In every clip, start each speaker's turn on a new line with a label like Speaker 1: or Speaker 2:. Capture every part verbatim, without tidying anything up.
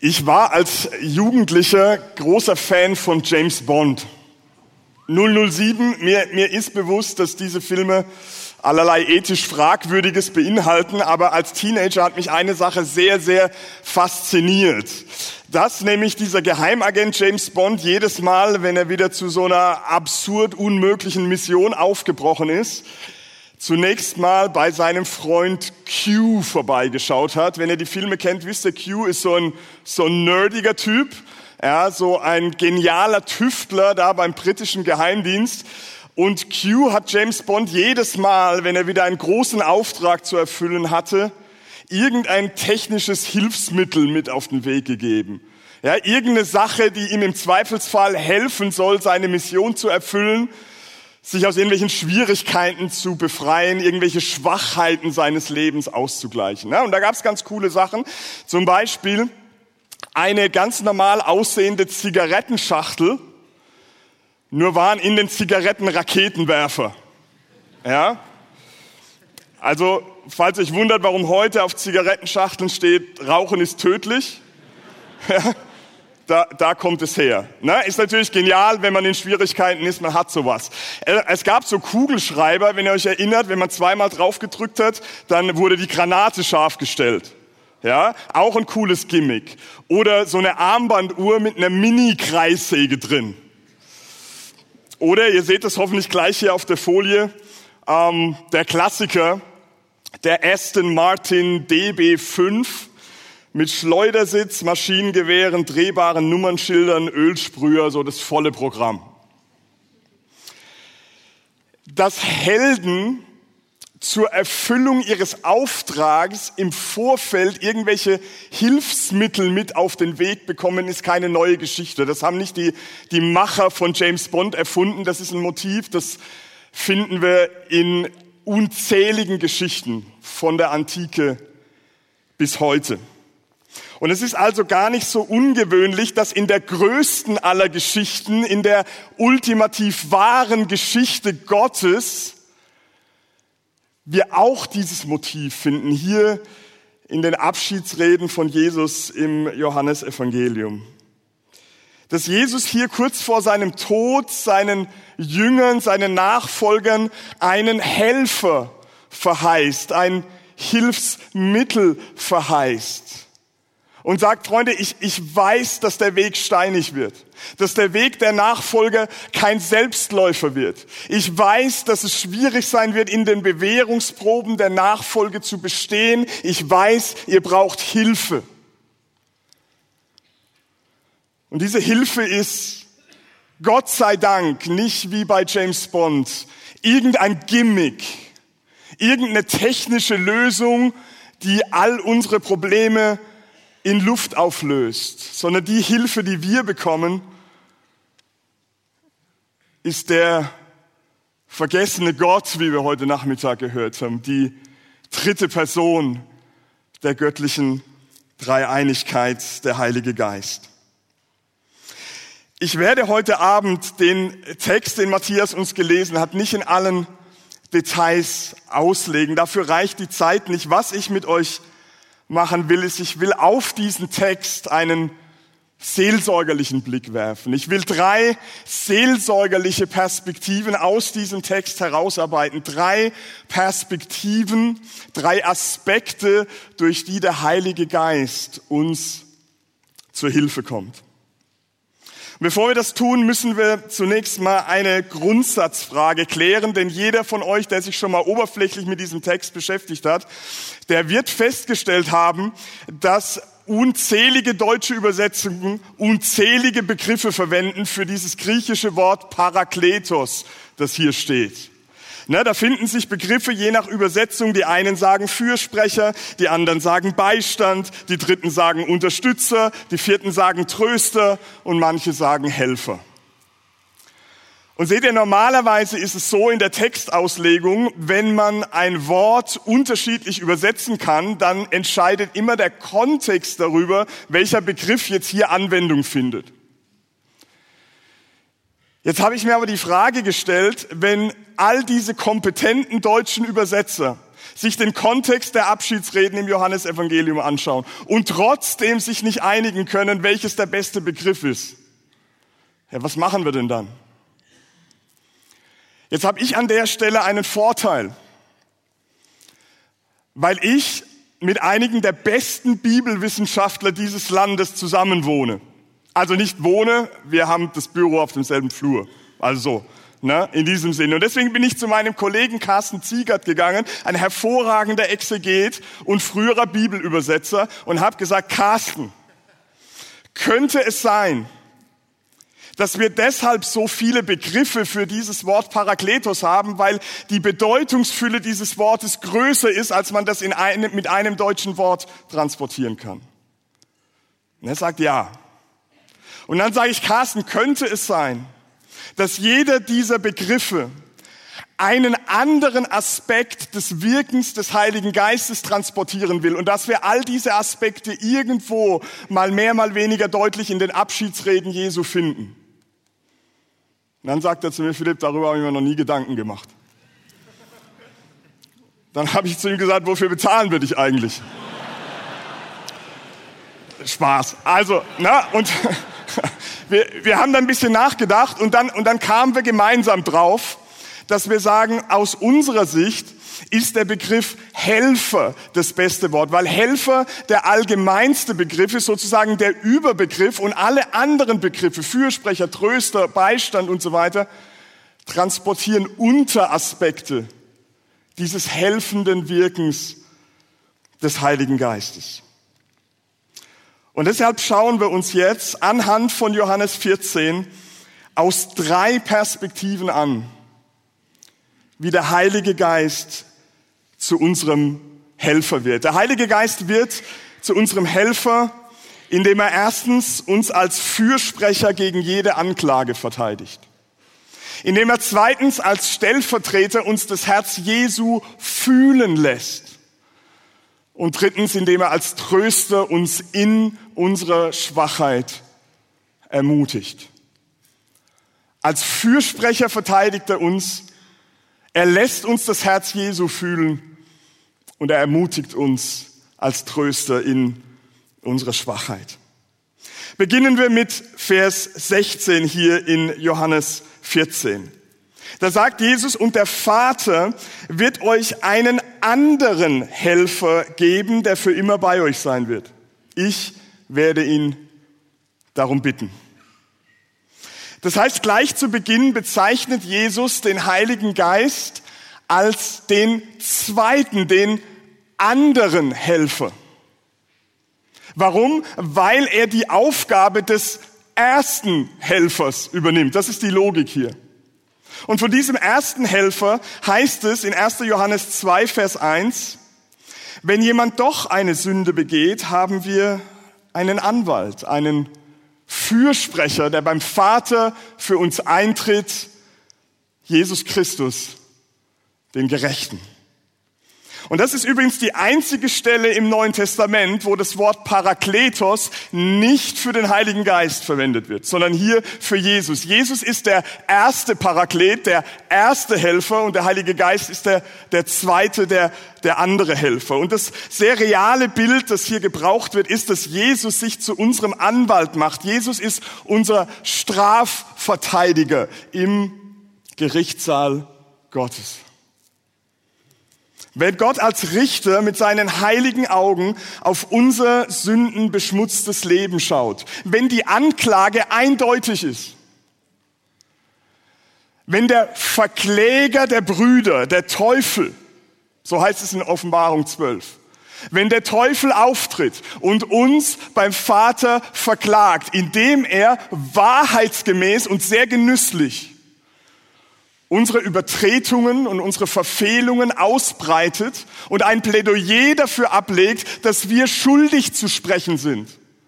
Speaker 1: Ich war als Jugendlicher großer Fan von James Bond. null null sieben, mir, mir ist bewusst, dass diese Filme allerlei ethisch Fragwürdiges beinhalten, aber als Teenager hat mich eine Sache sehr, sehr fasziniert. Dass nämlich dieser Geheimagent James Bond jedes Mal, wenn er wieder zu so einer absurd unmöglichen Mission aufgebrochen ist, zunächst mal bei seinem Freund Q vorbeigeschaut hat. Wenn ihr die Filme kennt, wisst ihr, Q ist so ein, so ein nerdiger Typ, ja, so ein genialer Tüftler da beim britischen Geheimdienst. Und Q hat James Bond jedes Mal, wenn er wieder einen großen Auftrag zu erfüllen hatte, irgendein technisches Hilfsmittel mit auf den Weg gegeben. Ja, irgendeine Sache, die ihm im Zweifelsfall helfen soll, seine Mission zu erfüllen, sich aus irgendwelchen Schwierigkeiten zu befreien, irgendwelche Schwachheiten seines Lebens auszugleichen. Ja, und da gab es ganz coole Sachen. Zum Beispiel eine ganz normal aussehende Zigarettenschachtel, nur waren in den Zigaretten Raketenwerfer. Ja? Also, falls ihr euch wundert, warum heute auf Zigarettenschachteln steht, Rauchen ist tödlich, ja, da, da kommt es her. Ne? Ist natürlich genial, wenn man in Schwierigkeiten ist, man hat sowas. Es gab so Kugelschreiber, wenn ihr euch erinnert, wenn man zweimal drauf gedrückt hat, dann wurde die Granate scharf gestellt. Ja, auch ein cooles Gimmick. Oder so eine Armbanduhr mit einer Mini-Kreissäge drin. Oder, ihr seht es hoffentlich gleich hier auf der Folie, ähm, der Klassiker, der Aston Martin D B fünf mit Schleudersitz, Maschinengewehren, drehbaren Nummernschildern, Ölsprüher, so das volle Programm. Dass Helden zur Erfüllung ihres Auftrags im Vorfeld irgendwelche Hilfsmittel mit auf den Weg bekommen, ist keine neue Geschichte. Das haben nicht die, die Macher von James Bond erfunden. Das ist ein Motiv, das finden wir in unzähligen Geschichten von der Antike bis heute. Und es ist also gar nicht so ungewöhnlich, dass in der größten aller Geschichten, in der ultimativ wahren Geschichte Gottes, wir auch dieses Motiv finden, hier in den Abschiedsreden von Jesus im Johannesevangelium. Dass Jesus hier kurz vor seinem Tod seinen Jüngern, seinen Nachfolgern einen Helfer verheißt, ein Hilfsmittel verheißt. Und sagt, Freunde, ich, ich weiß, dass der Weg steinig wird, dass der Weg der Nachfolger kein Selbstläufer wird. Ich weiß, dass es schwierig sein wird, in den Bewährungsproben der Nachfolge zu bestehen. Ich weiß, ihr braucht Hilfe. Und diese Hilfe ist, Gott sei Dank, nicht wie bei James Bond, irgendein Gimmick, irgendeine technische Lösung, die all unsere Probleme in Luft auflöst, sondern die Hilfe, die wir bekommen, ist der vergessene Gott, wie wir heute Nachmittag gehört haben, die dritte Person der göttlichen Dreieinigkeit, der Heilige Geist. Ich werde heute Abend den Text, den Matthias uns gelesen hat, nicht in allen Details auslegen. Dafür reicht die Zeit nicht. Was ich mit euch machen will, ist, ich will auf diesen Text einen seelsorgerlichen Blick werfen. Ich will drei seelsorgerliche Perspektiven aus diesem Text herausarbeiten. Drei Perspektiven, drei Aspekte, durch die der Heilige Geist uns zur Hilfe kommt. Bevor wir das tun, müssen wir zunächst mal eine Grundsatzfrage klären, denn jeder von euch, der sich schon mal oberflächlich mit diesem Text beschäftigt hat, der wird festgestellt haben, dass unzählige deutsche Übersetzungen unzählige Begriffe verwenden für dieses griechische Wort Parakletos, das hier steht. Ne, da finden sich Begriffe je nach Übersetzung. Die einen sagen Fürsprecher, die anderen sagen Beistand, die dritten sagen Unterstützer, die vierten sagen Tröster und manche sagen Helfer. Und seht ihr, normalerweise ist es so in der Textauslegung, wenn man ein Wort unterschiedlich übersetzen kann, dann entscheidet immer der Kontext darüber, welcher Begriff jetzt hier Anwendung findet. Jetzt habe ich mir aber die Frage gestellt, wenn all diese kompetenten deutschen Übersetzer sich den Kontext der Abschiedsreden im Johannesevangelium anschauen und trotzdem sich nicht einigen können, welches der beste Begriff ist. Ja, was machen wir denn dann? Jetzt habe ich an der Stelle einen Vorteil, weil ich mit einigen der besten Bibelwissenschaftler dieses Landes zusammenwohne. Also nicht wohne, wir haben das Büro auf demselben Flur. Also so, ne, in diesem Sinne. Und deswegen bin ich zu meinem Kollegen Carsten Ziegert gegangen, ein hervorragender Exeget und früherer Bibelübersetzer, und habe gesagt, Carsten, könnte es sein, dass wir deshalb so viele Begriffe für dieses Wort Parakletos haben, weil die Bedeutungsfülle dieses Wortes größer ist, als man das in einem, mit einem deutschen Wort transportieren kann? Und er sagt ja. Und dann sage ich, Carsten, könnte es sein, dass jeder dieser Begriffe einen anderen Aspekt des Wirkens des Heiligen Geistes transportieren will und dass wir all diese Aspekte irgendwo mal mehr, mal weniger deutlich in den Abschiedsreden Jesu finden? Und dann sagt er zu mir, Philipp, darüber habe ich mir noch nie Gedanken gemacht. Dann habe ich zu ihm gesagt, wofür bezahlen wir dich eigentlich? Spaß. Also, na, und wir, wir haben dann ein bisschen nachgedacht und dann, und dann kamen wir gemeinsam drauf, dass wir sagen, aus unserer Sicht ist der Begriff Helfer das beste Wort, weil Helfer der allgemeinste Begriff ist, sozusagen der Überbegriff, und alle anderen Begriffe, Fürsprecher, Tröster, Beistand und so weiter, transportieren Unteraspekte dieses helfenden Wirkens des Heiligen Geistes. Und deshalb schauen wir uns jetzt anhand von Johannes vierzehn aus drei Perspektiven an, wie der Heilige Geist zu unserem Helfer wird. Der Heilige Geist wird zu unserem Helfer, indem er erstens uns als Fürsprecher gegen jede Anklage verteidigt. Indem er zweitens als Stellvertreter uns das Herz Jesu fühlen lässt. Und drittens, indem er als Tröster uns in unserer Schwachheit ermutigt. Als Fürsprecher verteidigt er uns. Er lässt uns das Herz Jesu fühlen und er ermutigt uns als Tröster in unserer Schwachheit. Beginnen wir mit Vers sechzehn hier in Johannes vierzehn. Da sagt Jesus, und der Vater wird euch einen anderen Helfer geben, der für immer bei euch sein wird. Ich werde ihn darum bitten. Das heißt, gleich zu Beginn bezeichnet Jesus den Heiligen Geist als den zweiten, den anderen Helfer. Warum? Weil er die Aufgabe des ersten Helfers übernimmt. Das ist die Logik hier. Und von diesem ersten Helfer heißt es in erster Johannes zwei, Vers eins, wenn jemand doch eine Sünde begeht, haben wir einen Anwalt, einen Fürsprecher, der beim Vater für uns eintritt, Jesus Christus, den Gerechten. Und das ist übrigens die einzige Stelle im Neuen Testament, wo das Wort Parakletos nicht für den Heiligen Geist verwendet wird, sondern hier für Jesus. Jesus ist der erste Paraklet, der erste Helfer, und der Heilige Geist ist der, der zweite, der, der andere Helfer. Und das sehr reale Bild, das hier gebraucht wird, ist, dass Jesus sich zu unserem Anwalt macht. Jesus ist unser Strafverteidiger im Gerichtssaal Gottes. Wenn Gott als Richter mit seinen heiligen Augen auf unser sündenbeschmutztes Leben schaut, wenn die Anklage eindeutig ist, wenn der Verkläger der Brüder, der Teufel, so heißt es in Offenbarung zwölf, wenn der Teufel auftritt und uns beim Vater verklagt, indem er wahrheitsgemäß und sehr genüsslich unsere Übertretungen und unsere Verfehlungen ausbreitet und ein Plädoyer dafür ablegt, dass wir schuldig zu sprechen sind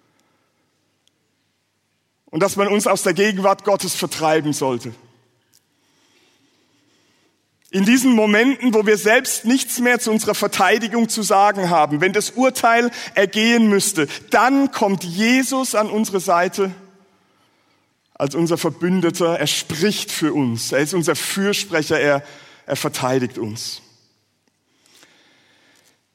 Speaker 1: und dass man uns aus der Gegenwart Gottes vertreiben sollte. In diesen Momenten, wo wir selbst nichts mehr zu unserer Verteidigung zu sagen haben, wenn das Urteil ergehen müsste, dann kommt Jesus an unsere Seite als unser Verbündeter. Er spricht für uns. Er ist unser Fürsprecher. Er, er verteidigt uns.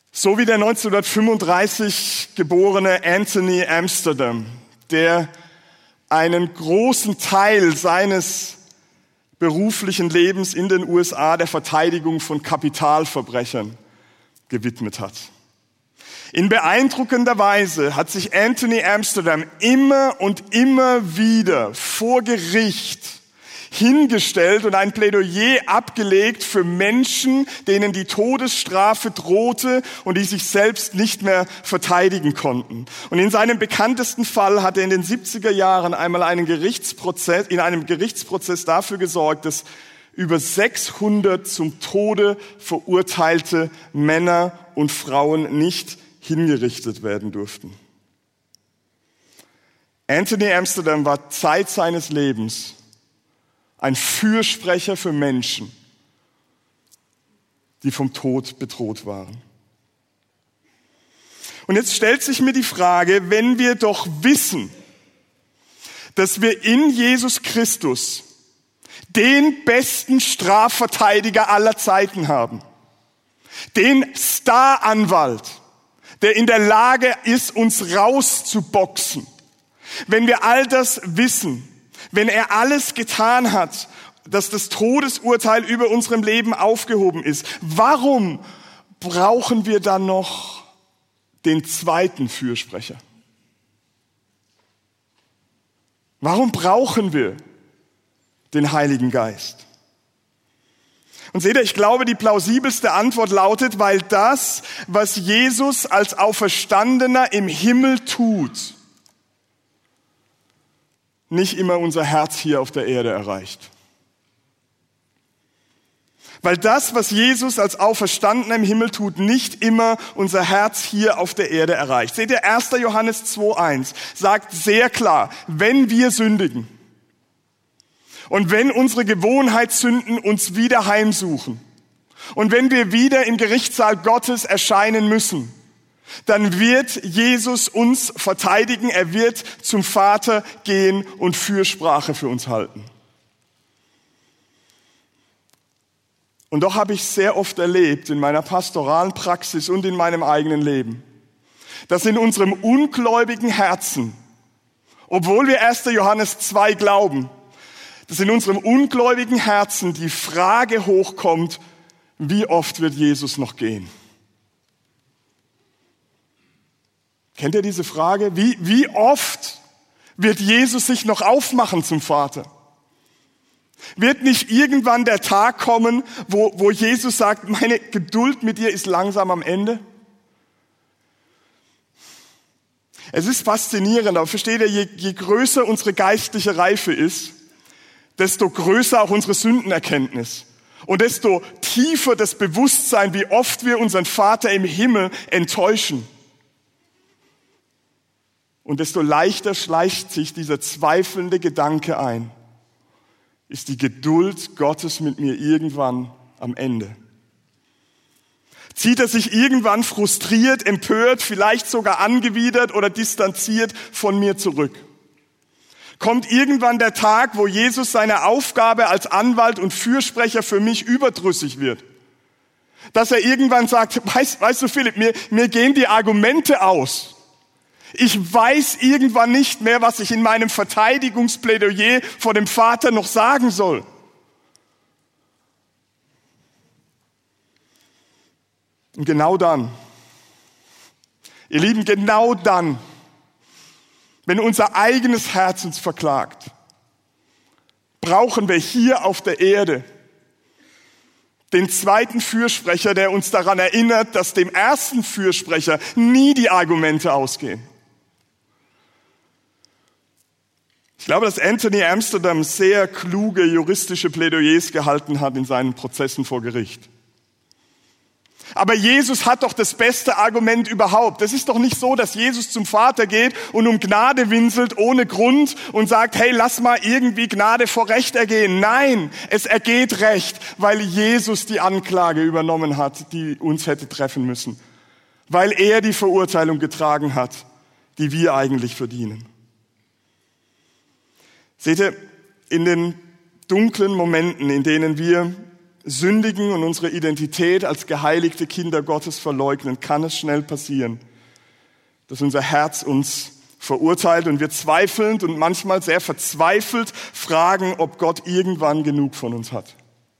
Speaker 1: So wie der neunzehnhundertfünfunddreißig geborene Anthony Amsterdam, der einen großen Teil seines beruflichen Lebens in den U S A der Verteidigung von Kapitalverbrechern gewidmet hat. In beeindruckender Weise hat sich Anthony Amsterdam immer und immer wieder vor Gericht hingestellt und ein Plädoyer abgelegt für Menschen, denen die Todesstrafe drohte und die sich selbst nicht mehr verteidigen konnten. Und in seinem bekanntesten Fall hat er in den siebziger Jahren einmal einen Gerichtsprozess, in einem Gerichtsprozess dafür gesorgt, dass über sechshundert zum Tode verurteilte Männer und Frauen nicht hingerichtet werden durften. Anthony Amsterdam war Zeit seines Lebens ein Fürsprecher für Menschen, die vom Tod bedroht waren. Und jetzt stellt sich mir die Frage, wenn wir doch wissen, dass wir in Jesus Christus den besten Strafverteidiger aller Zeiten haben, den Staranwalt, der in der Lage ist, uns rauszuboxen. Wenn wir all das wissen, wenn er alles getan hat, dass das Todesurteil über unserem Leben aufgehoben ist, warum brauchen wir dann noch den zweiten Fürsprecher? Warum brauchen wir den Heiligen Geist? Und seht ihr, ich glaube, die plausibelste Antwort lautet, weil das, was Jesus als Auferstandener im Himmel tut, nicht immer unser Herz hier auf der Erde erreicht. Weil das, was Jesus als Auferstandener im Himmel tut, nicht immer unser Herz hier auf der Erde erreicht. Seht ihr, erster Johannes zwei eins sagt sehr klar, wenn wir sündigen und wenn unsere Gewohnheitssünden uns wieder heimsuchen und wenn wir wieder im Gerichtssaal Gottes erscheinen müssen, dann wird Jesus uns verteidigen, er wird zum Vater gehen und Fürsprache für uns halten. Und doch habe ich sehr oft erlebt in meiner pastoralen Praxis und in meinem eigenen Leben, dass in unserem ungläubigen Herzen, obwohl wir erster Johannes zwei glauben, dass in unserem ungläubigen Herzen die Frage hochkommt, wie oft wird Jesus noch gehen? Kennt ihr diese Frage? Wie, wie oft wird Jesus sich noch aufmachen zum Vater? Wird nicht irgendwann der Tag kommen, wo, wo Jesus sagt, meine Geduld mit dir ist langsam am Ende? Es ist faszinierend, aber versteht ihr, je, je größer unsere geistliche Reife ist, desto größer auch unsere Sündenerkenntnis. Und desto tiefer das Bewusstsein, wie oft wir unseren Vater im Himmel enttäuschen. Und desto leichter schleicht sich dieser zweifelnde Gedanke ein. Ist die Geduld Gottes mit mir irgendwann am Ende? Zieht er sich irgendwann frustriert, empört, vielleicht sogar angewidert oder distanziert von mir zurück? Kommt irgendwann der Tag, wo Jesus seine Aufgabe als Anwalt und Fürsprecher für mich überdrüssig wird? Dass er irgendwann sagt, weißt, weißt du Philipp, mir, mir gehen die Argumente aus. Ich weiß irgendwann nicht mehr, was ich in meinem Verteidigungsplädoyer vor dem Vater noch sagen soll. Und genau dann, ihr Lieben, genau dann, wenn unser eigenes Herz uns verklagt, brauchen wir hier auf der Erde den zweiten Fürsprecher, der uns daran erinnert, dass dem ersten Fürsprecher nie die Argumente ausgehen. Ich glaube, dass Anthony Amsterdam sehr kluge juristische Plädoyers gehalten hat in seinen Prozessen vor Gericht. Aber Jesus hat doch das beste Argument überhaupt. Es ist doch nicht so, dass Jesus zum Vater geht und um Gnade winselt ohne Grund und sagt, hey, lass mal irgendwie Gnade vor Recht ergehen. Nein, es ergeht Recht, weil Jesus die Anklage übernommen hat, die uns hätte treffen müssen. Weil er die Verurteilung getragen hat, die wir eigentlich verdienen. Seht ihr, in den dunklen Momenten, in denen wir sündigen und unsere Identität als geheiligte Kinder Gottes verleugnen, kann es schnell passieren, dass unser Herz uns verurteilt und wir zweifelnd und manchmal sehr verzweifelt fragen, ob Gott irgendwann genug von uns hat.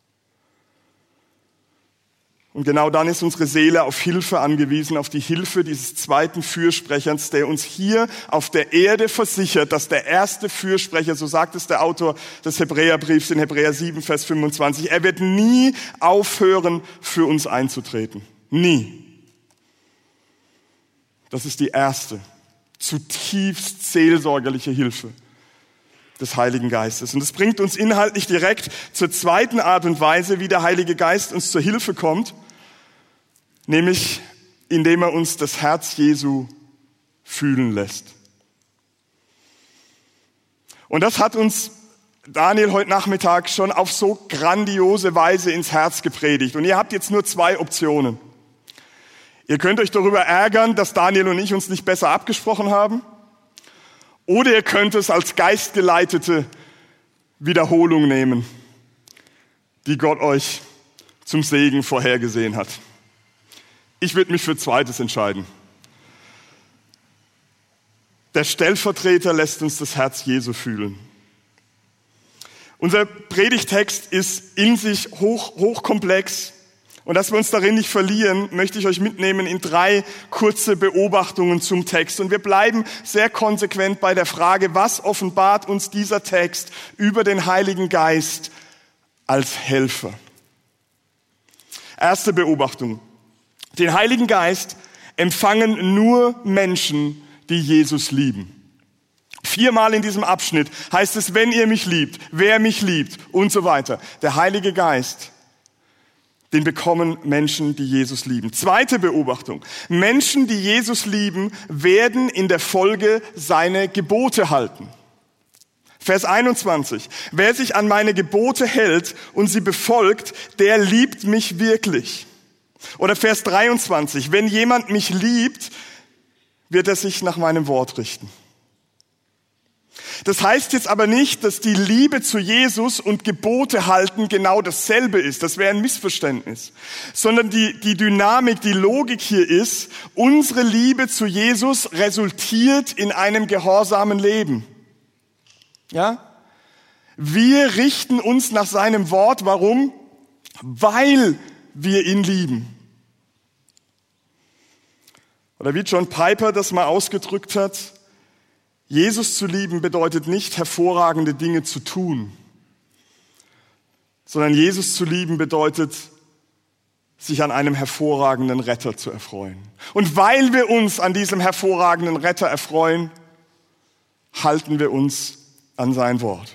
Speaker 1: Und genau dann ist unsere Seele auf Hilfe angewiesen, auf die Hilfe dieses zweiten Fürsprechers, der uns hier auf der Erde versichert, dass der erste Fürsprecher, so sagt es der Autor des Hebräerbriefs in Hebräer sieben, Vers fünfundzwanzig, er wird nie aufhören, für uns einzutreten. Nie. Das ist die erste, zutiefst seelsorgerliche Hilfe des Heiligen Geistes. Und das bringt uns inhaltlich direkt zur zweiten Art und Weise, wie der Heilige Geist uns zur Hilfe kommt, nämlich indem er uns das Herz Jesu fühlen lässt. Und das hat uns Daniel heute Nachmittag schon auf so grandiose Weise ins Herz gepredigt. Und ihr habt jetzt nur zwei Optionen. Ihr könnt euch darüber ärgern, dass Daniel und ich uns nicht besser abgesprochen haben. Oder ihr könnt es als geistgeleitete Wiederholung nehmen, die Gott euch zum Segen vorhergesehen hat. Ich würde mich für Zweites entscheiden. Der Stellvertreter lässt uns das Herz Jesu fühlen. Unser Predigtext ist in sich hoch, hochkomplex. Und dass wir uns darin nicht verlieren, möchte ich euch mitnehmen in drei kurze Beobachtungen zum Text. Und wir bleiben sehr konsequent bei der Frage, was offenbart uns dieser Text über den Heiligen Geist als Helfer? Erste Beobachtung. Den Heiligen Geist empfangen nur Menschen, die Jesus lieben. Viermal in diesem Abschnitt heißt es, wenn ihr mich liebt, wer mich liebt und so weiter. Der Heilige Geist, den bekommen Menschen, die Jesus lieben. Zweite Beobachtung. Menschen, die Jesus lieben, werden in der Folge seine Gebote halten. Vers einundzwanzig. Wer sich an meine Gebote hält und sie befolgt, der liebt mich wirklich. Oder Vers dreiundzwanzig. Wenn jemand mich liebt, wird er sich nach meinem Wort richten. Das heißt jetzt aber nicht, dass die Liebe zu Jesus und Gebote halten genau dasselbe ist. Das wäre ein Missverständnis. Sondern die, die Dynamik, die Logik hier ist, unsere Liebe zu Jesus resultiert in einem gehorsamen Leben. Ja? Wir richten uns nach seinem Wort. Warum? Weil wir ihn lieben. Oder wie John Piper das mal ausgedrückt hat, Jesus zu lieben bedeutet nicht, hervorragende Dinge zu tun, sondern Jesus zu lieben bedeutet, sich an einem hervorragenden Retter zu erfreuen. Und weil wir uns an diesem hervorragenden Retter erfreuen, halten wir uns an sein Wort.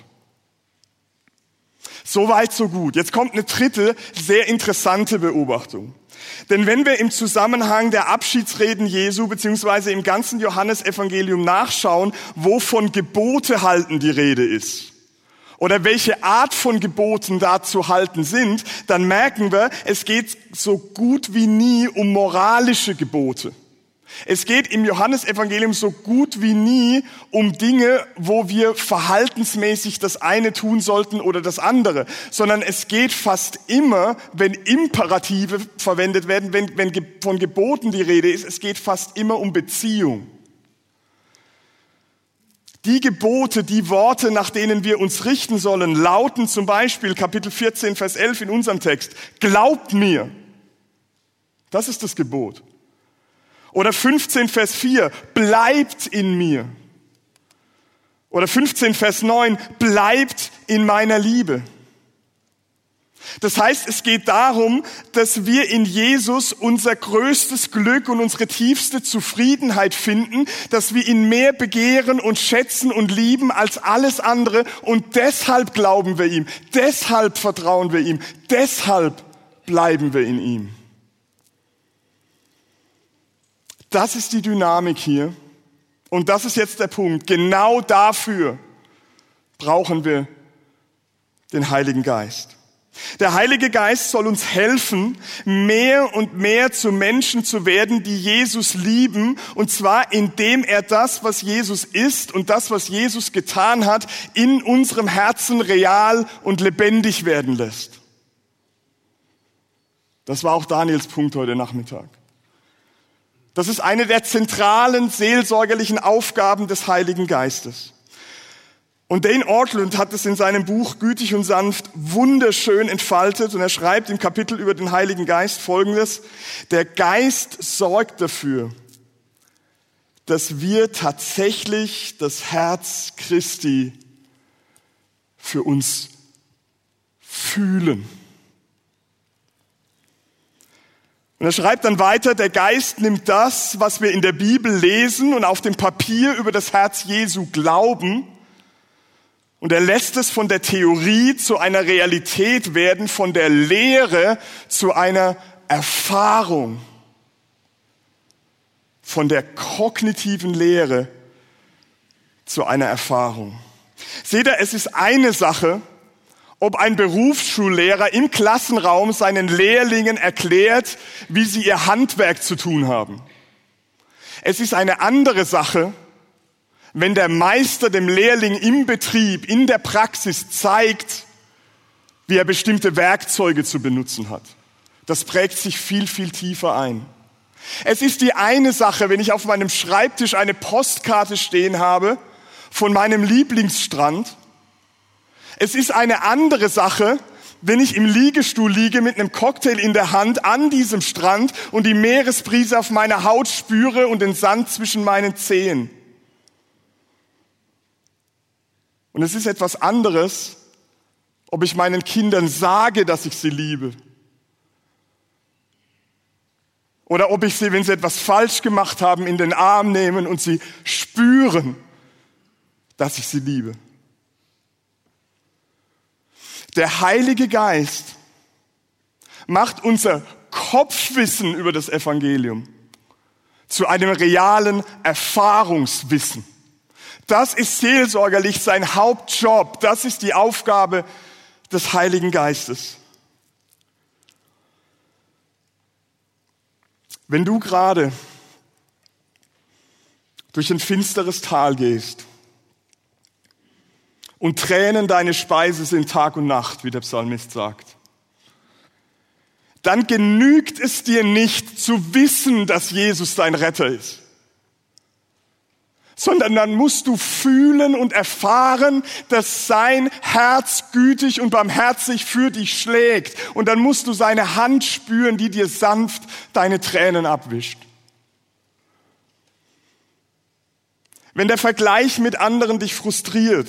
Speaker 1: So weit, so gut. Jetzt kommt eine dritte, sehr interessante Beobachtung. Denn wenn wir im Zusammenhang der Abschiedsreden Jesu beziehungsweise im ganzen Johannesevangelium nachschauen, wovon Gebote halten die Rede ist oder welche Art von Geboten da zu halten sind, dann merken wir, es geht so gut wie nie um moralische Gebote. Es geht im Johannesevangelium so gut wie nie um Dinge, wo wir verhaltensmäßig das eine tun sollten oder das andere, sondern es geht fast immer, wenn Imperative verwendet werden, wenn, wenn von Geboten die Rede ist, es geht fast immer um Beziehung. Die Gebote, die Worte, nach denen wir uns richten sollen, lauten zum Beispiel Kapitel vierzehn, Vers elf in unserem Text, glaubt mir. Das ist das Gebot. Oder fünfzehn, Vers vier, bleibt in mir. Oder fünfzehn, Vers neun, bleibt in meiner Liebe. Das heißt, es geht darum, dass wir in Jesus unser größtes Glück und unsere tiefste Zufriedenheit finden, dass wir ihn mehr begehren und schätzen und lieben als alles andere und deshalb glauben wir ihm, deshalb vertrauen wir ihm, deshalb bleiben wir in ihm. Das ist die Dynamik hier. Und das ist jetzt der Punkt. Genau dafür brauchen wir den Heiligen Geist. Der Heilige Geist soll uns helfen, mehr und mehr zu Menschen zu werden, die Jesus lieben. Und zwar indem er das, was Jesus ist und das, was Jesus getan hat, in unserem Herzen real und lebendig werden lässt. Das war auch Daniels Punkt heute Nachmittag. Das ist eine der zentralen seelsorgerlichen Aufgaben des Heiligen Geistes. Und Dane Ortlund hat es in seinem Buch Gütig und sanft wunderschön entfaltet und er schreibt im Kapitel über den Heiligen Geist Folgendes: Der Geist sorgt dafür, dass wir tatsächlich das Herz Christi für uns fühlen. Und er schreibt dann weiter, der Geist nimmt das, was wir in der Bibel lesen und auf dem Papier über das Herz Jesu glauben, und er lässt es von der Theorie zu einer Realität werden, von der Lehre zu einer Erfahrung, von der kognitiven Lehre zu einer Erfahrung. Seht ihr, es ist eine Sache, ob ein Berufsschullehrer im Klassenraum seinen Lehrlingen erklärt, wie sie ihr Handwerk zu tun haben. Es ist eine andere Sache, wenn der Meister dem Lehrling im Betrieb, in der Praxis zeigt, wie er bestimmte Werkzeuge zu benutzen hat. Das prägt sich viel, viel tiefer ein. Es ist die eine Sache, wenn ich auf meinem Schreibtisch eine Postkarte stehen habe von meinem Lieblingsstrand. Es ist eine andere Sache, wenn ich im Liegestuhl liege mit einem Cocktail in der Hand an diesem Strand und die Meeresbrise auf meiner Haut spüre und den Sand zwischen meinen Zehen. Und es ist etwas anderes, ob ich meinen Kindern sage, dass ich sie liebe. Oder ob ich sie, wenn sie etwas falsch gemacht haben, in den Arm nehmen und sie spüren, dass ich sie liebe. Der Heilige Geist macht unser Kopfwissen über das Evangelium zu einem realen Erfahrungswissen. Das ist seelsorgerlich sein Hauptjob. Das ist die Aufgabe des Heiligen Geistes. Wenn du gerade durch ein finsteres Tal gehst und Tränen deine Speise sind Tag und Nacht, wie der Psalmist sagt, dann genügt es dir nicht zu wissen, dass Jesus dein Retter ist, sondern dann musst du fühlen und erfahren, dass sein Herz gütig und barmherzig für dich schlägt. Und dann musst du seine Hand spüren, die dir sanft deine Tränen abwischt. Wenn der Vergleich mit anderen dich frustriert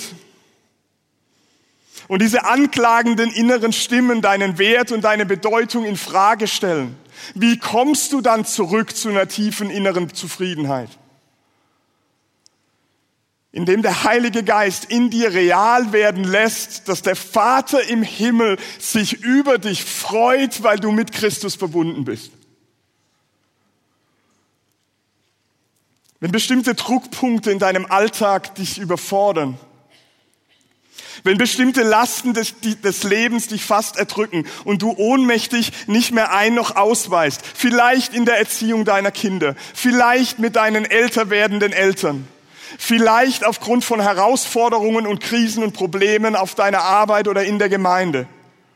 Speaker 1: und diese anklagenden inneren Stimmen deinen Wert und deine Bedeutung in Frage stellen, wie kommst du dann zurück zu einer tiefen inneren Zufriedenheit? Indem der Heilige Geist in dir real werden lässt, dass der Vater im Himmel sich über dich freut, weil du mit Christus verbunden bist. Wenn bestimmte Druckpunkte in deinem Alltag dich überfordern, wenn bestimmte Lasten des, des Lebens dich fast erdrücken und du ohnmächtig nicht mehr ein- noch ausweist, vielleicht in der Erziehung deiner Kinder, vielleicht mit deinen älter werdenden Eltern, vielleicht aufgrund von Herausforderungen und Krisen und Problemen auf deiner Arbeit oder in der Gemeinde.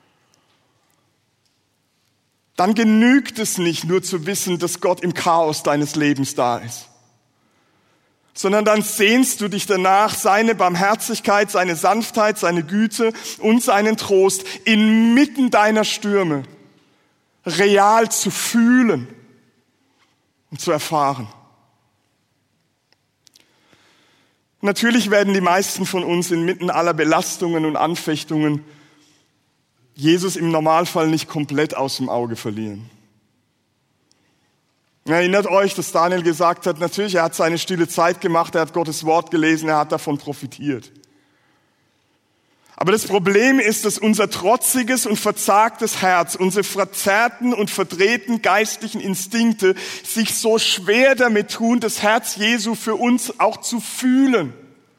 Speaker 1: Dann genügt es nicht nur zu wissen, dass Gott im Chaos deines Lebens da ist, sondern dann sehnst du dich danach, seine Barmherzigkeit, seine Sanftheit, seine Güte und seinen Trost inmitten deiner Stürme real zu fühlen und zu erfahren. Natürlich werden die meisten von uns inmitten aller Belastungen und Anfechtungen Jesus im Normalfall nicht komplett aus dem Auge verlieren. Erinnert euch, dass Daniel gesagt hat, natürlich, er hat seine stille Zeit gemacht, er hat Gottes Wort gelesen, er hat davon profitiert. Aber das Problem ist, dass unser trotziges und verzagtes Herz, unsere verzerrten und verdrehten geistlichen Instinkte sich so schwer damit tun, das Herz Jesu für uns auch zu fühlen.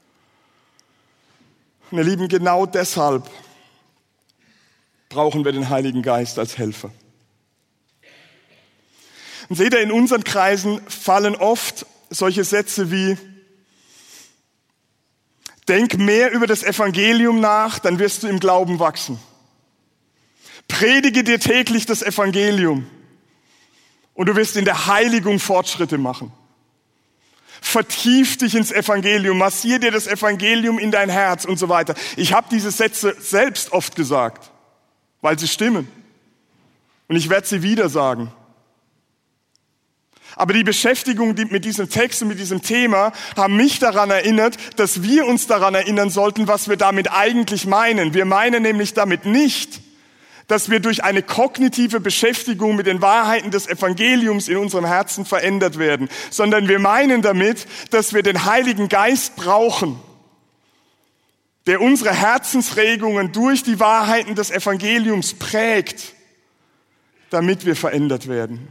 Speaker 1: Und ihr Lieben, genau deshalb brauchen wir den Heiligen Geist als Helfer. Und seht ihr, in unseren Kreisen fallen oft solche Sätze wie: Denk mehr über das Evangelium nach, dann wirst du im Glauben wachsen. Predige dir täglich das Evangelium und du wirst in der Heiligung Fortschritte machen. Vertief dich ins Evangelium, massier dir das Evangelium in dein Herz und so weiter. Ich habe diese Sätze selbst oft gesagt, weil sie stimmen. Und ich werde sie wieder sagen. Aber die Beschäftigung mit diesem Text und mit diesem Thema haben mich daran erinnert, dass wir uns daran erinnern sollten, was wir damit eigentlich meinen. Wir meinen nämlich damit nicht, dass wir durch eine kognitive Beschäftigung mit den Wahrheiten des Evangeliums in unserem Herzen verändert werden, sondern wir meinen damit, dass wir den Heiligen Geist brauchen, der unsere Herzensregungen durch die Wahrheiten des Evangeliums prägt, damit wir verändert werden.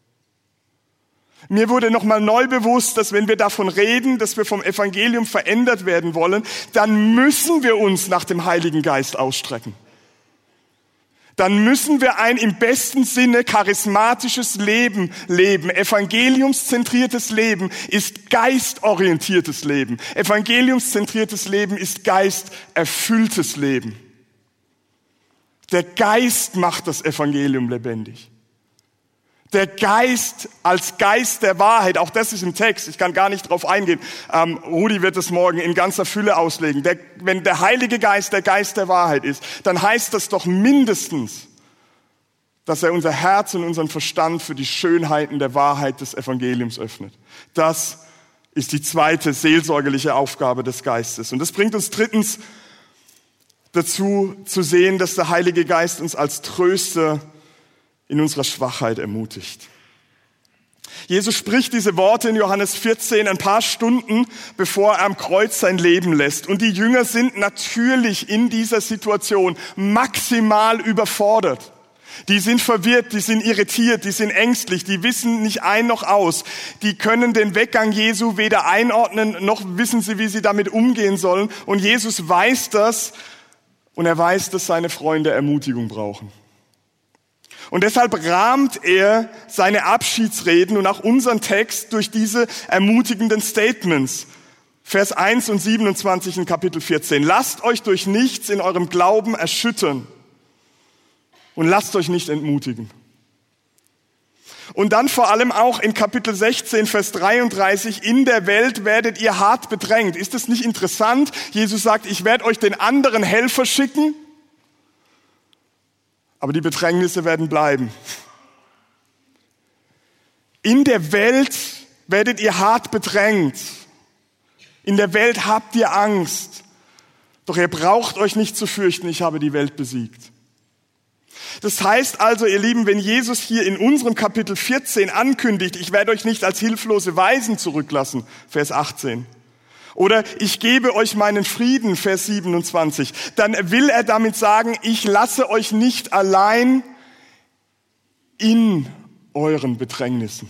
Speaker 1: Mir wurde nochmal neu bewusst, dass wenn wir davon reden, dass wir vom Evangelium verändert werden wollen, dann müssen wir uns nach dem Heiligen Geist ausstrecken. Dann müssen wir ein im besten Sinne charismatisches Leben leben. Evangeliumszentriertes Leben ist geistorientiertes Leben. Evangeliumszentriertes Leben ist geisterfülltes Leben. Der Geist macht das Evangelium lebendig. Der Geist als Geist der Wahrheit, auch das ist im Text, ich kann gar nicht drauf eingehen. Ähm, Rudi wird es morgen in ganzer Fülle auslegen. Der, wenn der Heilige Geist der Geist der Wahrheit ist, dann heißt das doch mindestens, dass er unser Herz und unseren Verstand für die Schönheiten der Wahrheit des Evangeliums öffnet. Das ist die zweite seelsorgerliche Aufgabe des Geistes. Und das bringt uns drittens dazu zu sehen, dass der Heilige Geist uns als Tröster in unserer Schwachheit ermutigt. Jesus spricht diese Worte in Johannes vierzehn ein paar Stunden, bevor er am Kreuz sein Leben lässt. Und die Jünger sind natürlich in dieser Situation maximal überfordert. Die sind verwirrt, die sind irritiert, die sind ängstlich, die wissen nicht ein noch aus. Die können den Weggang Jesu weder einordnen, noch wissen sie, wie sie damit umgehen sollen. Und Jesus weiß das und er weiß, dass seine Freunde Ermutigung brauchen. Und deshalb rahmt er seine Abschiedsreden und auch unseren Text durch diese ermutigenden Statements. Vers eins und siebenundzwanzig in Kapitel vierzehn. Lasst euch durch nichts in eurem Glauben erschüttern und lasst euch nicht entmutigen. Und dann vor allem auch in Kapitel sechzehn, Vers dreiunddreißig, in der Welt werdet ihr hart bedrängt. Ist das nicht interessant? Jesus sagt, ich werde euch den anderen Helfer schicken, aber die Bedrängnisse werden bleiben. In der Welt werdet ihr hart bedrängt. In der Welt habt ihr Angst. Doch ihr braucht euch nicht zu fürchten, ich habe die Welt besiegt. Das heißt also, ihr Lieben, wenn Jesus hier in unserem Kapitel vierzehn ankündigt, ich werde euch nicht als hilflose Waisen zurücklassen, Vers achtzehn, oder ich gebe euch meinen Frieden, Vers siebenundzwanzig, dann will er damit sagen, ich lasse euch nicht allein in euren Bedrängnissen.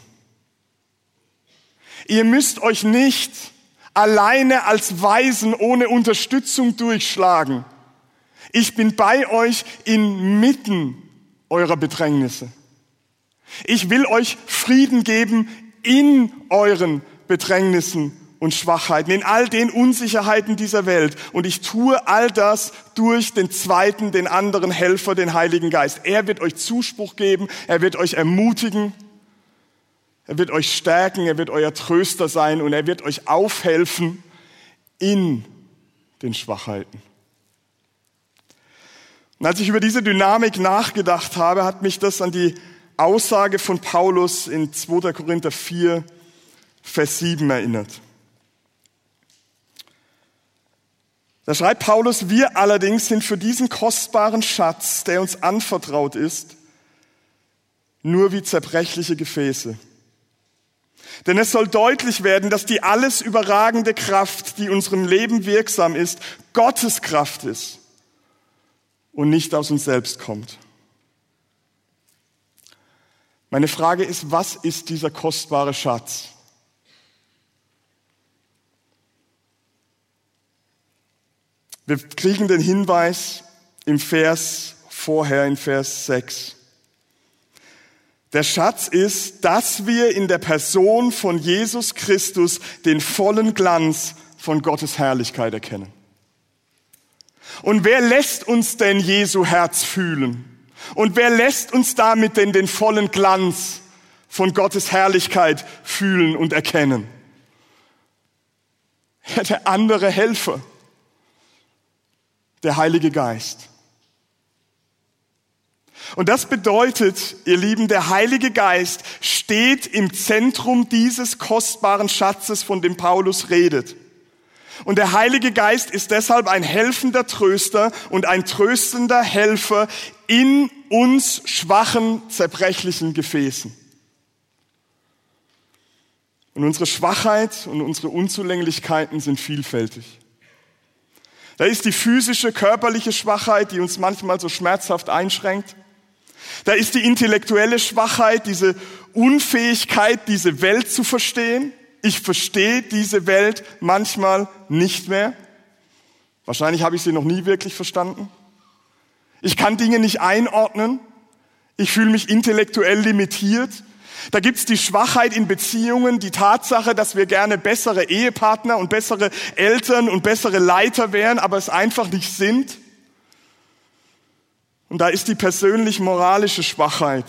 Speaker 1: Ihr müsst euch nicht alleine als Waisen ohne Unterstützung durchschlagen. Ich bin bei euch inmitten eurer Bedrängnisse. Ich will euch Frieden geben in euren Bedrängnissen und Schwachheiten, in all den Unsicherheiten dieser Welt. Und ich tue all das durch den zweiten, den anderen Helfer, den Heiligen Geist. Er wird euch Zuspruch geben, er wird euch ermutigen, er wird euch stärken, er wird euer Tröster sein und er wird euch aufhelfen in den Schwachheiten. Und als ich über diese Dynamik nachgedacht habe, hat mich das an die Aussage von Paulus in zweiter Korinther vier, Vers sieben erinnert. Da schreibt Paulus, wir allerdings sind für diesen kostbaren Schatz, der uns anvertraut ist, nur wie zerbrechliche Gefäße. Denn es soll deutlich werden, dass die alles überragende Kraft, die unserem Leben wirksam ist, Gottes Kraft ist und nicht aus uns selbst kommt. Meine Frage ist, was ist dieser kostbare Schatz? Wir kriegen den Hinweis im Vers vorher, in Vers sechs. Der Schatz ist, dass wir in der Person von Jesus Christus den vollen Glanz von Gottes Herrlichkeit erkennen. Und wer lässt uns denn Jesu Herz fühlen? Und wer lässt uns damit denn den vollen Glanz von Gottes Herrlichkeit fühlen und erkennen? Ja, der andere Helfer, der Heilige Geist. Und das bedeutet, ihr Lieben, der Heilige Geist steht im Zentrum dieses kostbaren Schatzes, von dem Paulus redet. Und der Heilige Geist ist deshalb ein helfender Tröster und ein tröstender Helfer in uns schwachen, zerbrechlichen Gefäßen. Und unsere Schwachheit und unsere Unzulänglichkeiten sind vielfältig. Da ist die physische, körperliche Schwachheit, die uns manchmal so schmerzhaft einschränkt. Da ist die intellektuelle Schwachheit, diese Unfähigkeit, diese Welt zu verstehen. Ich verstehe diese Welt manchmal nicht mehr. Wahrscheinlich habe ich sie noch nie wirklich verstanden. Ich kann Dinge nicht einordnen. Ich fühle mich intellektuell limitiert. Da gibt's die Schwachheit in Beziehungen, die Tatsache, dass wir gerne bessere Ehepartner und bessere Eltern und bessere Leiter wären, aber es einfach nicht sind. Und da ist die persönlich-moralische Schwachheit,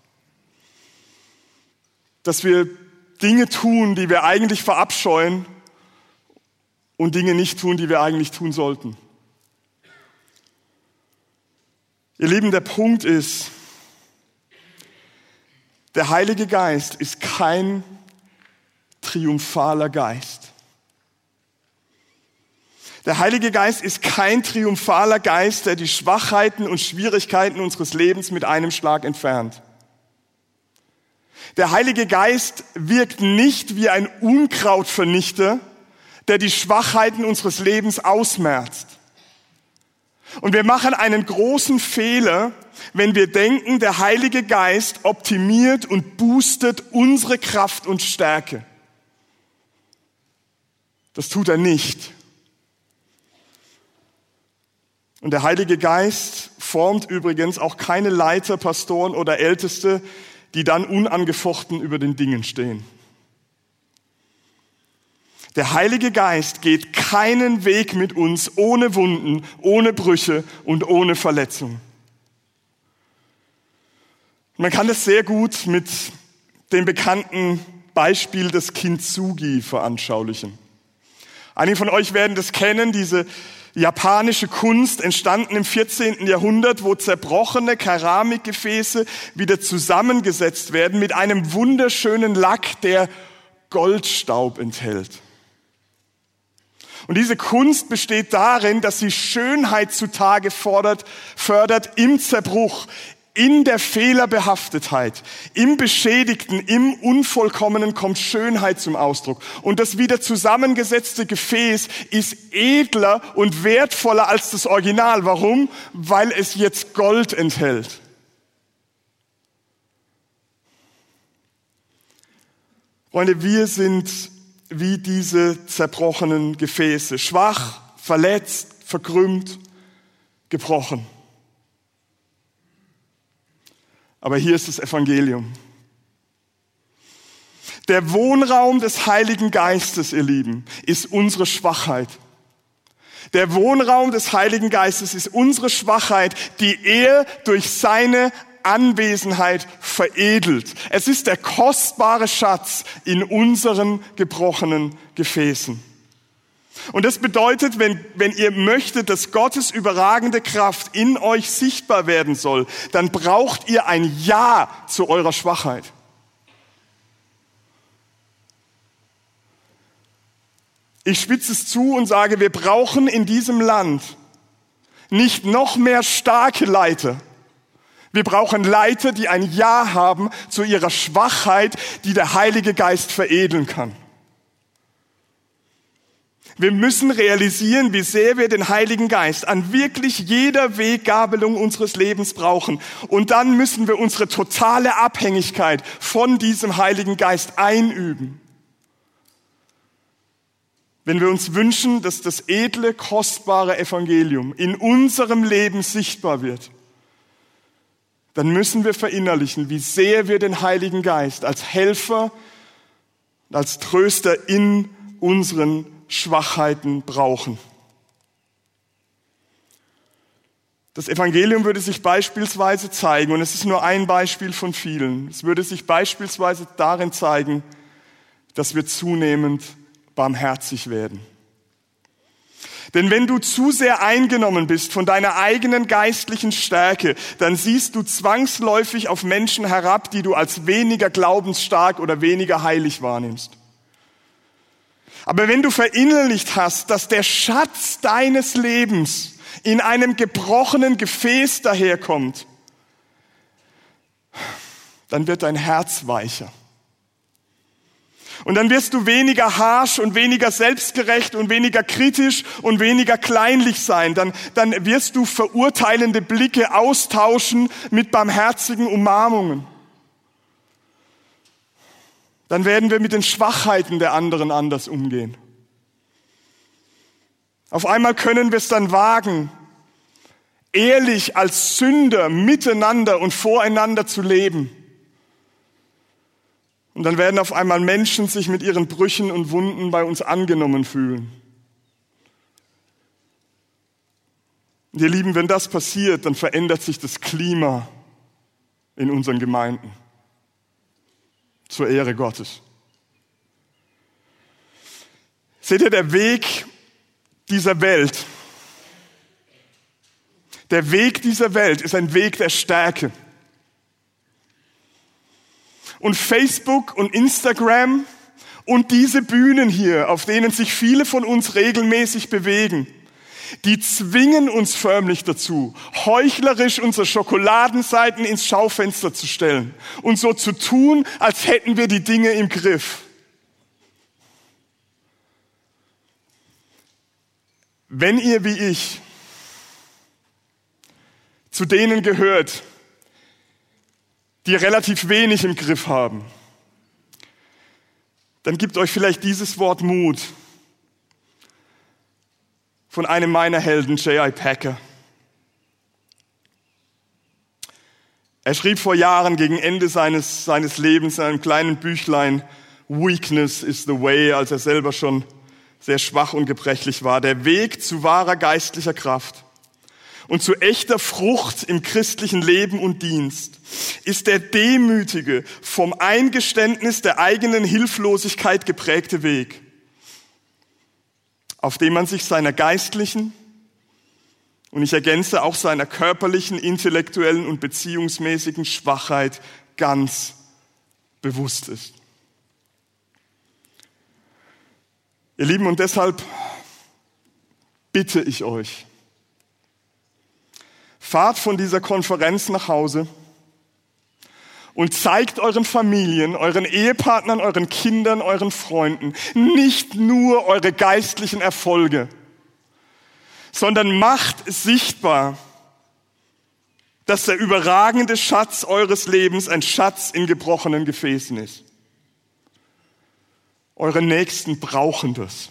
Speaker 1: dass wir Dinge tun, die wir eigentlich verabscheuen und Dinge nicht tun, die wir eigentlich tun sollten. Ihr Lieben, der Punkt ist, der Heilige Geist ist kein triumphaler Geist. Der Heilige Geist ist kein triumphaler Geist, der die Schwachheiten und Schwierigkeiten unseres Lebens mit einem Schlag entfernt. Der Heilige Geist wirkt nicht wie ein Unkrautvernichter, der die Schwachheiten unseres Lebens ausmerzt. Und wir machen einen großen Fehler, wenn wir denken, der Heilige Geist optimiert und boostet unsere Kraft und Stärke. Das tut er nicht. Und der Heilige Geist formt übrigens auch keine Leiter, Pastoren oder Älteste, die dann unangefochten über den Dingen stehen. Der Heilige Geist geht keinen Weg mit uns ohne Wunden, ohne Brüche und ohne Verletzungen. Man kann das sehr gut mit dem bekannten Beispiel des Kintsugi veranschaulichen. Einige von euch werden das kennen, diese japanische Kunst, entstanden im vierzehnten Jahrhundert, wo zerbrochene Keramikgefäße wieder zusammengesetzt werden mit einem wunderschönen Lack, der Goldstaub enthält. Und diese Kunst besteht darin, dass sie Schönheit zutage fordert, fördert im Zerbruch, in der Fehlerbehaftetheit, im Beschädigten, im Unvollkommenen kommt Schönheit zum Ausdruck. Und das wieder zusammengesetzte Gefäß ist edler und wertvoller als das Original. Warum? Weil es jetzt Gold enthält. Freunde, wir sind wie diese zerbrochenen Gefäße, schwach, verletzt, verkrümmt, gebrochen. Aber hier ist das Evangelium. Der Wohnraum des Heiligen Geistes, ihr Lieben, ist unsere Schwachheit. Der Wohnraum des Heiligen Geistes ist unsere Schwachheit, die er durch seine Anwesenheit veredelt. Es ist der kostbare Schatz in unseren gebrochenen Gefäßen. Und das bedeutet, wenn, wenn ihr möchtet, dass Gottes überragende Kraft in euch sichtbar werden soll, dann braucht ihr ein Ja zu eurer Schwachheit. Ich spitze es zu und sage, wir brauchen in diesem Land nicht noch mehr starke Leiter. Wir brauchen Leiter, die ein Ja haben zu ihrer Schwachheit, die der Heilige Geist veredeln kann. Wir müssen realisieren, wie sehr wir den Heiligen Geist an wirklich jeder Weggabelung unseres Lebens brauchen. Und dann müssen wir unsere totale Abhängigkeit von diesem Heiligen Geist einüben. Wenn wir uns wünschen, dass das edle, kostbare Evangelium in unserem Leben sichtbar wird, dann müssen wir verinnerlichen, wie sehr wir den Heiligen Geist als Helfer, als Tröster in unseren Schwachheiten brauchen. Das Evangelium würde sich beispielsweise zeigen, und es ist nur ein Beispiel von vielen, es würde sich beispielsweise darin zeigen, dass wir zunehmend barmherzig werden. Denn wenn du zu sehr eingenommen bist von deiner eigenen geistlichen Stärke, dann siehst du zwangsläufig auf Menschen herab, die du als weniger glaubensstark oder weniger heilig wahrnimmst. Aber wenn du verinnerlicht hast, dass der Schatz deines Lebens in einem gebrochenen Gefäß daherkommt, dann wird dein Herz weicher. Und dann wirst du weniger harsch und weniger selbstgerecht und weniger kritisch und weniger kleinlich sein. Dann, dann wirst du verurteilende Blicke austauschen mit barmherzigen Umarmungen. Dann werden wir mit den Schwachheiten der anderen anders umgehen. Auf einmal können wir es dann wagen, ehrlich als Sünder miteinander und voreinander zu leben. Und dann werden auf einmal Menschen sich mit ihren Brüchen und Wunden bei uns angenommen fühlen. Und ihr Lieben, wenn das passiert, dann verändert sich das Klima in unseren Gemeinden. Zur Ehre Gottes. Seht ihr, der Weg dieser Welt, der Weg dieser Welt ist ein Weg der Stärke. Und Facebook und Instagram und diese Bühnen hier, auf denen sich viele von uns regelmäßig bewegen, die zwingen uns förmlich dazu, heuchlerisch unsere Schokoladenseiten ins Schaufenster zu stellen und so zu tun, als hätten wir die Dinge im Griff. Wenn ihr wie ich zu denen gehört, die relativ wenig im Griff haben, dann gibt euch vielleicht dieses Wort Mut von einem meiner Helden, J I Packer. Er schrieb vor Jahren gegen Ende seines, seines Lebens in einem kleinen Büchlein, Weakness is the way, als er selber schon sehr schwach und gebrechlich war. Der Weg zu wahrer geistlicher Kraft und zu echter Frucht im christlichen Leben und Dienst ist der demütige, vom Eingeständnis der eigenen Hilflosigkeit geprägte Weg, auf dem man sich seiner geistlichen und ich ergänze auch seiner körperlichen, intellektuellen und beziehungsmäßigen Schwachheit ganz bewusst ist. Ihr Lieben, und deshalb bitte ich euch, fahrt von dieser Konferenz nach Hause und zeigt euren Familien, euren Ehepartnern, euren Kindern, euren Freunden nicht nur eure geistlichen Erfolge, sondern macht sichtbar, dass der überragende Schatz eures Lebens ein Schatz in gebrochenen Gefäßen ist. Eure Nächsten brauchen das.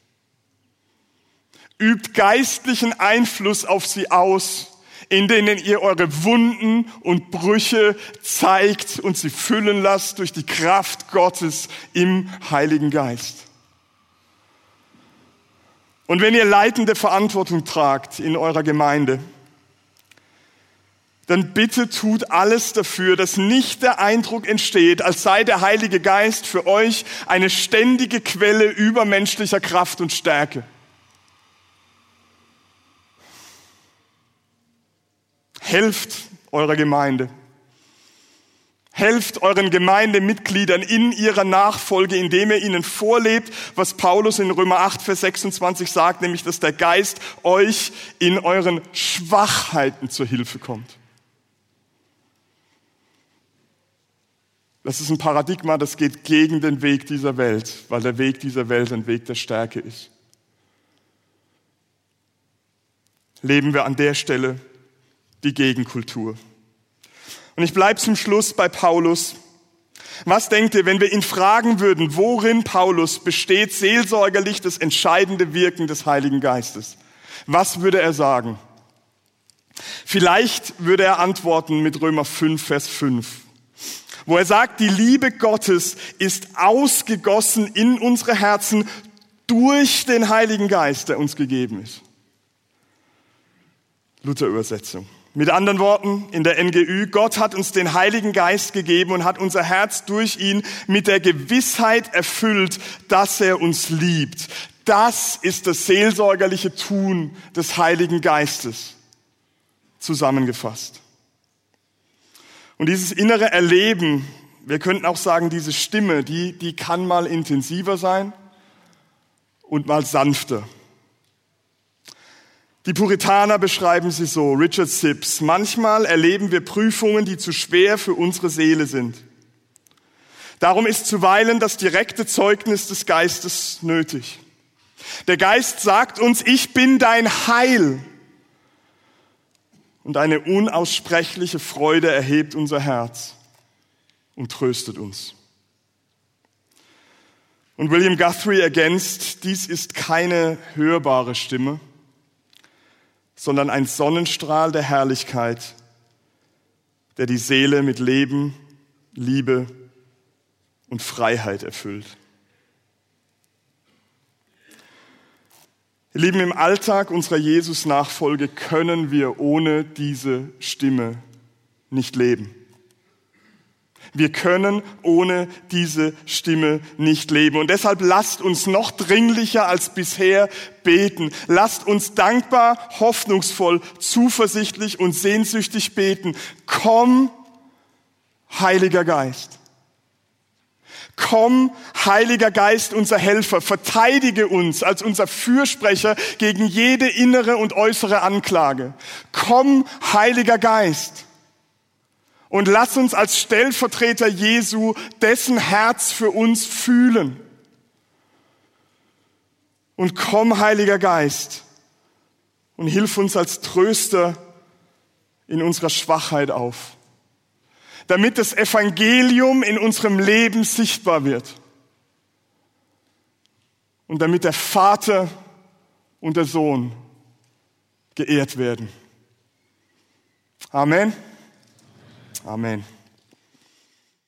Speaker 1: Übt geistlichen Einfluss auf sie aus, in denen ihr eure Wunden und Brüche zeigt und sie füllen lasst durch die Kraft Gottes im Heiligen Geist. Und wenn ihr leitende Verantwortung tragt in eurer Gemeinde, dann bitte tut alles dafür, dass nicht der Eindruck entsteht, als sei der Heilige Geist für euch eine ständige Quelle übermenschlicher Kraft und Stärke. Helft eurer Gemeinde. Helft euren Gemeindemitgliedern in ihrer Nachfolge, indem ihr ihnen vorlebt, was Paulus in Römer acht, Vers sechsundzwanzig sagt, nämlich, dass der Geist euch in euren Schwachheiten zur Hilfe kommt. Das ist ein Paradigma, das geht gegen den Weg dieser Welt, weil der Weg dieser Welt ein Weg der Stärke ist. Leben wir an der Stelle die Gegenkultur. Und ich bleibe zum Schluss bei Paulus. Was denkt ihr, wenn wir ihn fragen würden, worin, Paulus, besteht seelsorgerlich das entscheidende Wirken des Heiligen Geistes? Was würde er sagen? Vielleicht würde er antworten mit Römer fünf, Vers fünf, wo er sagt, die Liebe Gottes ist ausgegossen in unsere Herzen durch den Heiligen Geist, der uns gegeben ist. Luther-Übersetzung. Mit anderen Worten, in der N G Ü, Gott hat uns den Heiligen Geist gegeben und hat unser Herz durch ihn mit der Gewissheit erfüllt, dass er uns liebt. Das ist das seelsorgerliche Tun des Heiligen Geistes, zusammengefasst. Und dieses innere Erleben, wir könnten auch sagen, diese Stimme, die, die kann mal intensiver sein und mal sanfter. Die Puritaner beschreiben sie so, Richard Sibbes: Manchmal erleben wir Prüfungen, die zu schwer für unsere Seele sind. Darum ist zuweilen das direkte Zeugnis des Geistes nötig. Der Geist sagt uns, ich bin dein Heil. Und eine unaussprechliche Freude erhebt unser Herz und tröstet uns. Und William Guthrie ergänzt, dies ist keine hörbare Stimme, sondern ein Sonnenstrahl der Herrlichkeit, der die Seele mit Leben, Liebe und Freiheit erfüllt. Ihr Lieben, im Alltag unserer Jesus-Nachfolge können wir ohne diese Stimme nicht leben. Wir können ohne diese Stimme nicht leben. Und deshalb lasst uns noch dringlicher als bisher beten. Lasst uns dankbar, hoffnungsvoll, zuversichtlich und sehnsüchtig beten. Komm, Heiliger Geist. Komm, Heiliger Geist, unser Helfer, verteidige uns als unser Fürsprecher gegen jede innere und äußere Anklage. Komm, Heiliger Geist, und lass uns als Stellvertreter Jesu dessen Herz für uns fühlen. Und komm, Heiliger Geist, und hilf uns als Tröster in unserer Schwachheit auf, damit das Evangelium in unserem Leben sichtbar wird und damit der Vater und der Sohn geehrt werden. Amen. Amen.